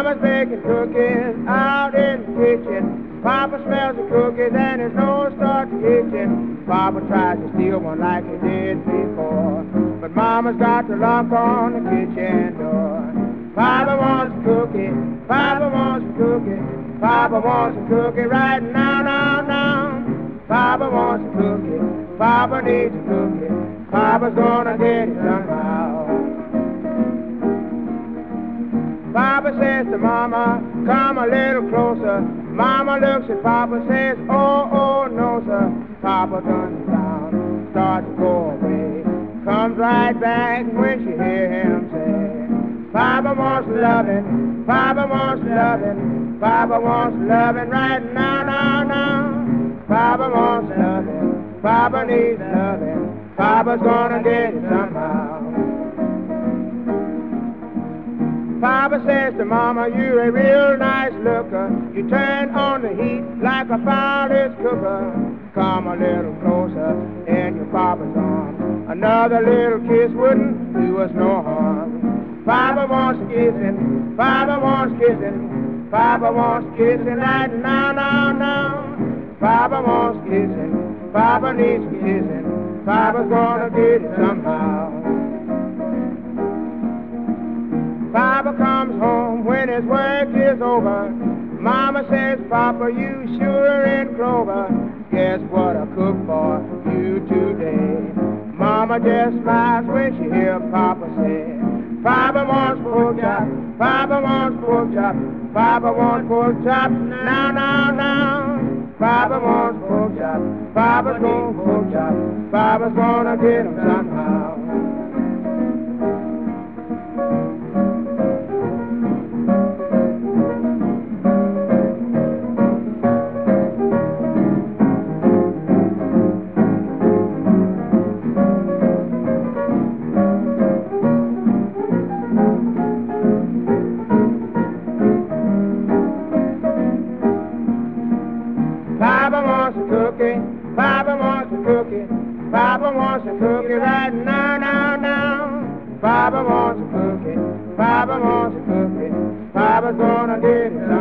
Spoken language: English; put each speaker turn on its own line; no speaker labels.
Mama's baking cookies out in the kitchen. Papa smells the cookies and his nose starts itching. Papa tries to steal one like he did before, but Mama's got the lock on the kitchen door. Papa wants a cookie, Papa wants a cookie, Papa wants a cookie right now, now, now. Papa wants a cookie, Papa needs a cookie, Papa's gonna get it somehow. Papa says to Mama, come a little closer. Mama looks at Papa, says, oh, oh, no, sir. Papa turns down, starts to go away, comes right back when she hear him say, Papa wants loving, Papa wants loving, Papa wants loving right now, now, now. Papa wants loving, Papa needs loving, Papa's gonna get it somehow. Papa says to Mama, you're a real nice looker. You turn on the heat like a fire's cooker. Come a little closer in your Papa's arms. Another little kiss wouldn't do us no harm. Papa wants kissing, Papa wants kissing, Papa wants kissing right now, now, now. Papa wants kissing, Papa needs kissing, Papa's gonna get it somehow. Papa comes home when his work is over. Mama says, Papa, you sure in clover. Guess what I cooked for you today? Mama just smiles when she hears Papa say, Papa wants pork chop, Papa wants pork chop, Papa wants pork chop, now, now, now. Papa wants pork chop, Papa's gonna pork chop, Papa's gonna get him somehow. Papa wants a cookie, Papa wants a cookie, Papa wants a cookie right now, now, now. Papa wants a cookie, Papa wants a cookie, Papa's gonna get it.